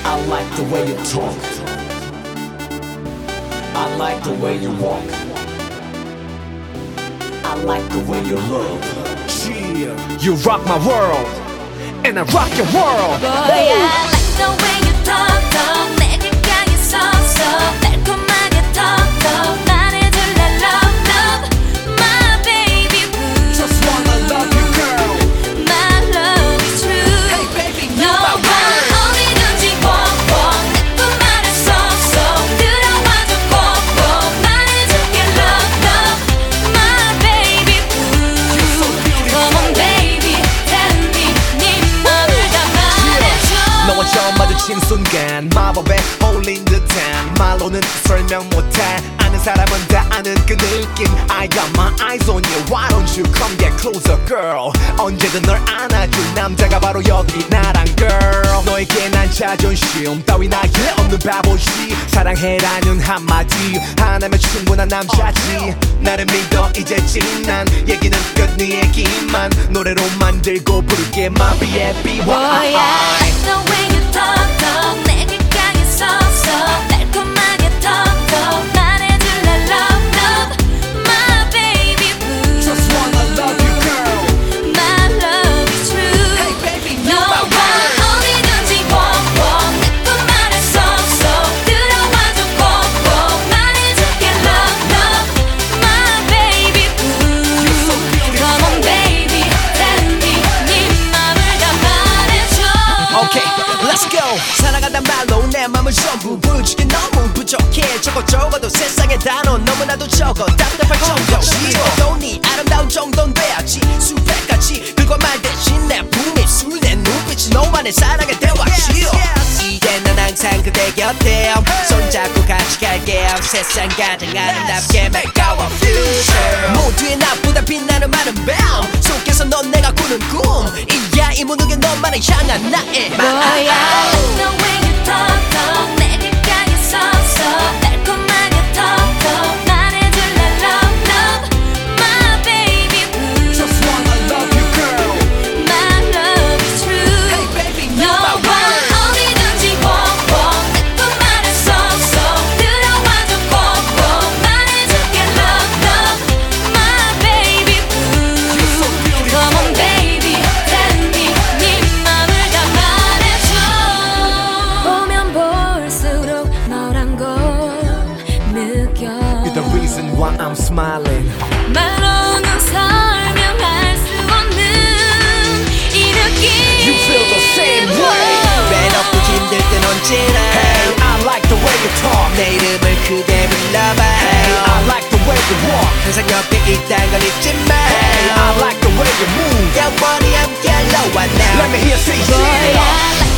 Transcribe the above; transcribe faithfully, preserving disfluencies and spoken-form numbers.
I like the way you talk. I like the way you walk. I like the way you look. Yeah. You rock my world, and I rock your world. Boy, I like the way you talk, talk. 내 귓가에 서서 달콤하게 talk, talk. 말해줄래 love, love. My baby blue. Just wanna love you, girl. My love is true. Hey baby, No you're my one world. 어디든지 꼭꼭 내 품 안에 쏙쏙 들어와줘 꼭꼭 말해줄게 love, love. My baby blue. You're so beautiful. Come on baby, tell me 네 맘을 다 말해줘. 너와 처음 마주친 순간 마법에 홀린 듯한 말로는 설명 못해 아는 사람은 다 아는 그 느낌 I got my eyes on you Why don't you come get closer girl 언제든 널 안아줄 남자가 바로 여기 나란 girl 너에게 난 자존심 따위 나에 없는 바보지 사랑해라는 한마디 하나면 충분한 남자지 나를 믿어 이제 진난 얘기는 끝 네 얘기만 노래로 만들고 부를게 My baby Boy, I like the way you talk, talk. 내 귓가에 서서 달콤하게 talk, talk. 말해줄래 love, love. My baby blue. Just wanna love you girl My love is true. Hey baby No you're my one world 어디든지 꼭꼭 내 품 안에 쏙쏙 들어와줘 꼭꼭 말해줄게 love, love. My baby blue. You're so beautiful. Come on baby, tell me 네 맘을 다 말해줘. Okay, let's go. 사랑한단 말로 내 맘을 전부 보여주기 너무 부족해. 적어 적어도 세상의 단어 너무나도 적어. 답답할 정도. 지워도 네 아름다운 정도는 돼야지. 수백 가지 그거 말 대신 내 품에 술내 눈빛이 너만의 사랑의 대화지. 이제 난 항상 그대 곁에 손잡고 같이 갈게. 세상 가장 아름답게 make our future. 모두의 나보다 빛나는 많은 밤 속에서 넌 내가 꾸는 꿈. 이야 이 모든 게 너만을 향한 나의 Boy, I like the way you talk, talk. 내 귓가에 서서 달콤하게 talk, talk. 말해줄래 love, love. My baby blue. Just wanna love you girl My love is true. Hey baby No you're my one world 어디든지 꼭꼭 내 품 안에 쏙쏙 들어와줘 꼭꼭 말해줄게 love, love. My baby blue. You're so beautiful. Come on baby, tell me 네 맘을 다 말해줘. 보면 볼수록 너란 걸 느껴. You're the reason why I'm smiling 말로는 설명할 수 없는 이 느낌. You feel the same way 외롭고 힘들 땐 언제나 Hey I like the way you talk 내 이름을 크게 불러봐 Hey I like the way you walk 항상 옆에 있단 걸 잊지 마 Hey I like the way you move 영원히 함께 너와 나 Let me hear you say Boy, yeah I like